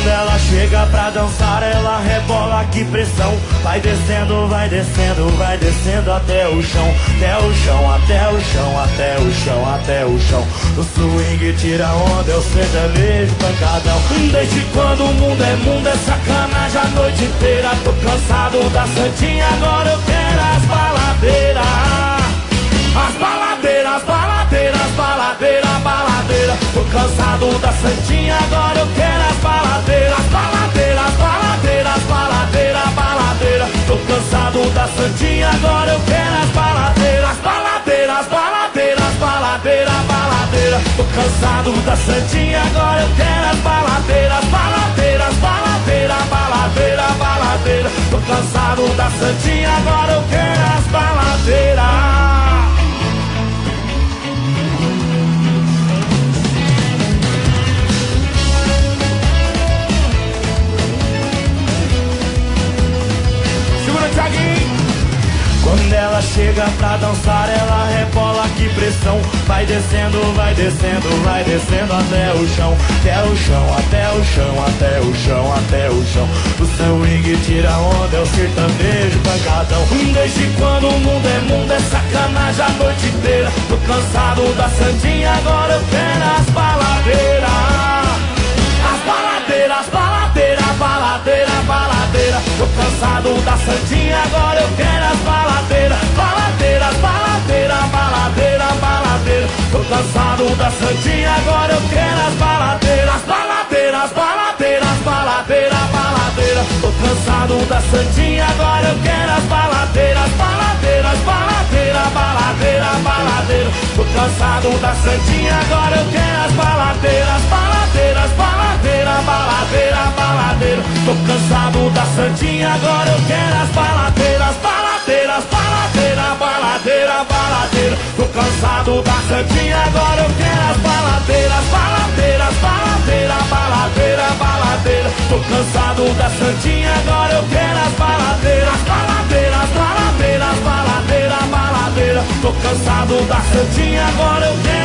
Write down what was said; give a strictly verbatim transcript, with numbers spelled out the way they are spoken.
Quando ela chega pra dançar, ela rebola, que pressão. Vai descendo, vai descendo, vai descendo até o chão. Até o chão, até o chão, até o chão, até o chão. O swing tira onda, é o sertanejo pancadão. Desde quando o mundo é mundo, é sacanagem a noite inteira. Tô cansado da santinha, agora eu quero as baladeiras. As baladeiras, baladeiras, baladeira, baladeira. Tô cansado da santinha, agora eu quero as baladeiras. Baladeiras, baladeiras, baladeira, baladeira. Tô cansado da santinha, agora eu quero as baladeiras. Baladeiras, baladeiras, baladeira, baladeira. Tô cansado da santinha, agora eu quero as baladeiras. Baladeiras, baladeira, baladeira, baladeira. Tô cansado da santinha, agora eu quero as baladeiras. Quando ela chega pra dançar, ela rebola, que pressão. Vai descendo, vai descendo, vai descendo até o chão. Até o chão, até o chão, até o chão, até o chão. O swing tira onda, é o sertanejo pancadão. Desde quando o mundo é mundo, é sacanagem a noite inteira. Tô cansado da santinha, agora eu quero as baladeiras. As baladeiras, baladeira, baladeira, baladeira. Tô cansado da santinha, agora eu quero as baladeiras. Baladeiras, baladeira, baladeira, baladeira. Tô cansado da santinha, agora eu quero as baladeiras. Baladeiras, baladeiras, baladeira, baladeira. Tô cansado da santinha, agora eu quero as baladeiras. Baladeiras, baladeira, baladeira, baladeira. Tô cansado da santinha, agora eu quero as baladeiras. Baladeiras, baladeira, baladeira, baladeira. Tô cansado da santinha, agora eu quero as baladeiras. Baladeiras, baladeira, baladeira, baladeira. Tô cansado da santinha, agora eu quero as baladeiras. Baladeiras, baladeira, baladeira, baladeira. Tô cansado da santinha, agora eu quero as baladeiras. Baladeiras, baladeiras, baladeira, baladeira. Tô cansado da santinha, agora eu quero